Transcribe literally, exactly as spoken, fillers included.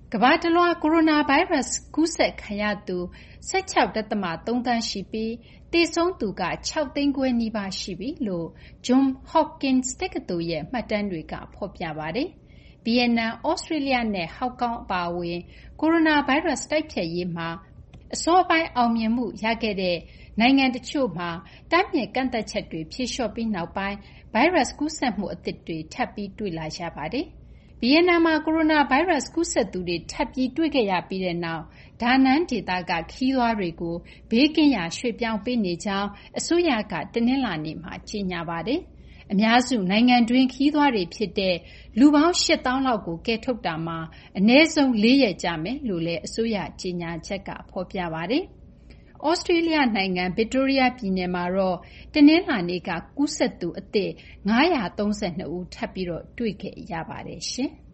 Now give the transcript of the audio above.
ကမ္ဘာတလွှားကိုရိုနာဗိုင်းရပ်စ်ကူးစက်ခံရသူ ၁၆.၃ သန်းရှိပြီးသေဆုံးသူက၆သိန်းခွဲနီးပါးရှိပြီလို့ Johns Hopkins တက္ကသိုလ်ရဲ့မှတ်တမ်းတွေကဖော်ပြပါတယ်။ ဗီယက်နမ်၊ ဩစတြေးလျနဲ့ဟောင်ကောင်အပါအဝင်ကိုရိုနာဗိုင်းရပ်စ်တိုက်ဖျက်ရေးမှာအစောပိုင်းအောင်မြင်မှုရခဲ့တဲ့နိုင်ငံတချို့မှာတားမြစ်ကန့်သတ်ချက်တွေဖြေလျှော့ပြီးနောက်ပိုင်းဗိုင်းရပ်စ်ကူးစက်မှုအသစ်တွေထပ်ပြီးတွေ့လာရပါတယ်။ ဗီယက်နမ်မှာကိုရိုနာဗိုင်းရပ်စ်ကူးစက်သူတွေထပ်ပြီးတွေ့ခဲ့ရပြီးနောက်ဒါနန်းဒေသကခရီးသွားတွေကိုဘေးကင်းရာရွှေ့ပြောင်းပေးနေကြောင်းအစိုးရကတနင်္လာနေ့မှာကြေညာပါတယ်။အများစုနိုင်ငံတွင်းခရီးသွားတွေဖြစ်တဲ့လူပေါင်း၈သောင်းလောက်ကိုကယ်ထုတ်တာမှာအနည်းဆုံးလေးရက်ကြာမယ်လို့လည်းအစိုးရကြေညာချက်ကဖော်ပြပါတယ်။ဩစတြေးလျနိုင်ငံဗစ်တိုးရီးယားပြည်နယ်မှာတော့တနင်္လာနေ့ကကူးစက်သူအသစ်၅၃၂ဦးထပ်ပြီးတွေ့ခဲ့ရပါတယ်ရှင်။